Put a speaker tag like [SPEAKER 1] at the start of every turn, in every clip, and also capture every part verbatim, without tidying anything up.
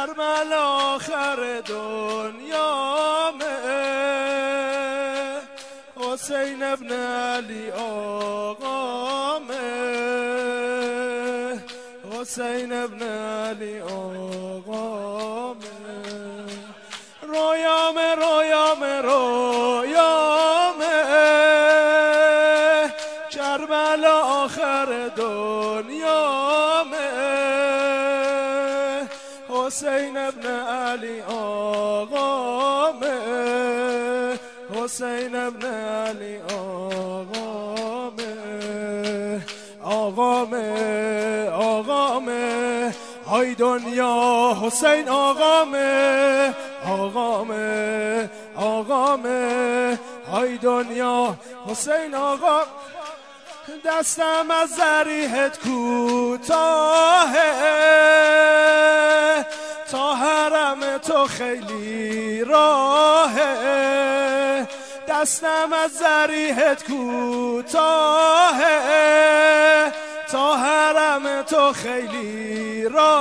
[SPEAKER 1] کربلا آخر دنیامه حسین ابن علی آقامه حسین ابن علی آقامه رویامه رویامه رویامه کربلا آخر دنیامه حسین ابن علی آقامه حسین ابن علی آقامه آقامه آقامه های دنیا حسین آقامه آقامه آقامه های دنیا حسین آقا دستم از ذریحت کوتاهه تا حرم تو خیلی راهه دستم از ذریحت کوتاهه تا حرم تو خیلی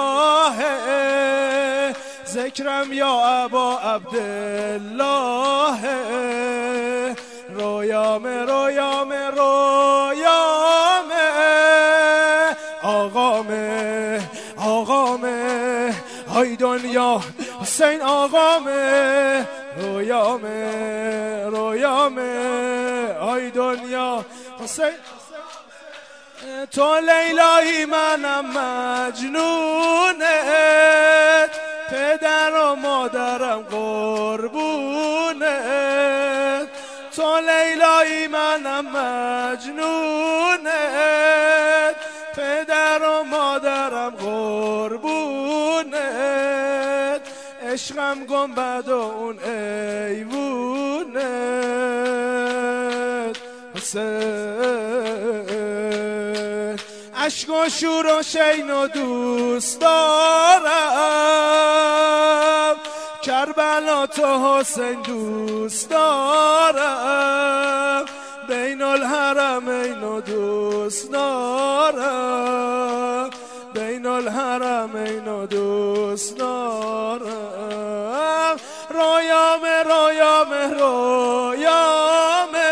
[SPEAKER 1] راهه ذکرم یا ابا عبدالله رویامه رویامه رویامه آقامه آقامه های دنیا حسین آقامه رویامه رویامه های دنیا حسین تو لیلایی منم مجنونه پدر و مادرم قربونه تو لیلایی منم مجنونه پدر و مادرم قربونه عشقم گنبد و اون ایوونه حسین عشق و شور و شین و دوست دارم کربلا تو حسین دوست دارم بین الحرمین و دوست دارم بین الحرمین و دوست دارم رویامه رویامه رویامه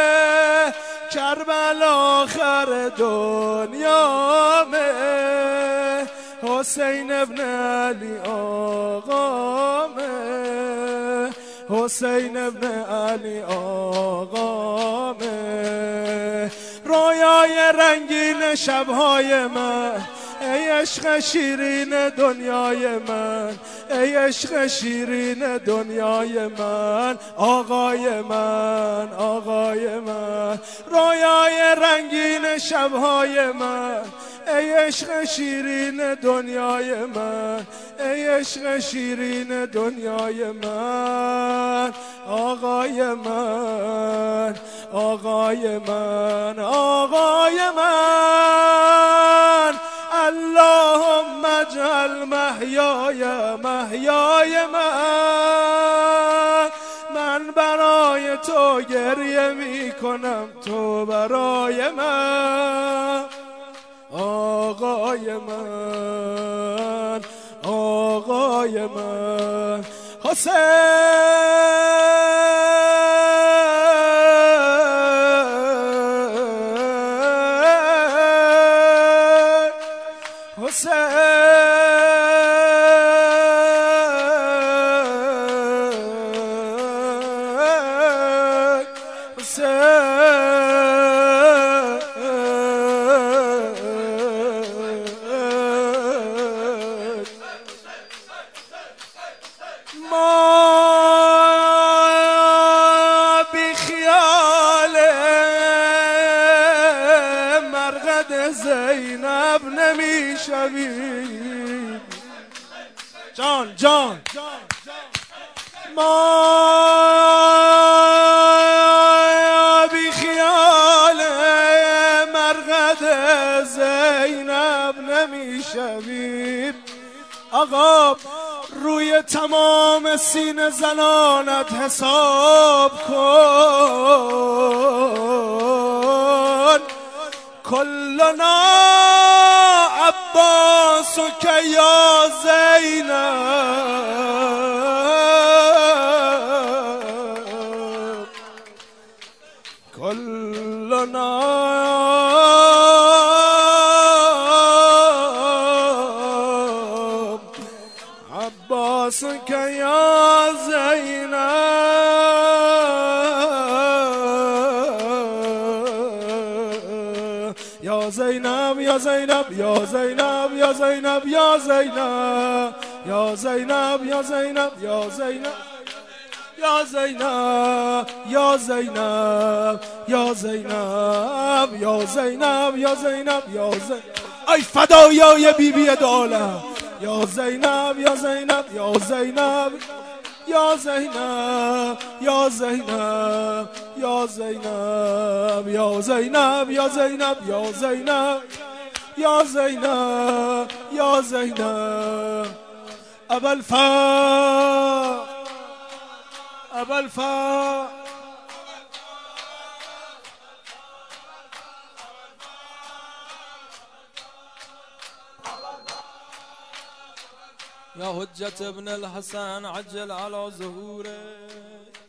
[SPEAKER 1] کربلا آخر دنیامه حسین ابن علی آقامه حسین ابن علی آقامه رویای رنگین شبهای من ای عشق شیرین دنیای من ای عشق شیرین دنیای من آقای من آقای من رویای رنگین شبهای من ای عشق شیرین دنیای من ای عشق شیرین دنیای من آقای من آقای من آقای من اللهم اجعل محیای محیای من من برای تو گریه می کنم تو برای من آقای من آقای من حسین ما بیخیال مرقد زینب نمیشویم جان جان ما بیخیال مرقد زینب نمیشویم آقا روی تمام سینه زنانت حساب کن کلنا عباسك يا زينب كلنا عباسك يا زينب يا زينب يا زينب يا زينب يا زينب يا زينب يا زينب يا زينب يا زينب يا زينب يا زينب يا زينب يا زينب يا زينب يا زينب ای فدایای بی بی دولت یا زینب یا زینب یا زینب یا زینب یا زینب یا زینب یا زینب یا زینب یا زینب یا زینب یا زینب ابا الفا ابا الفا
[SPEAKER 2] يا هجة ابن الحسن عجل على ظهوره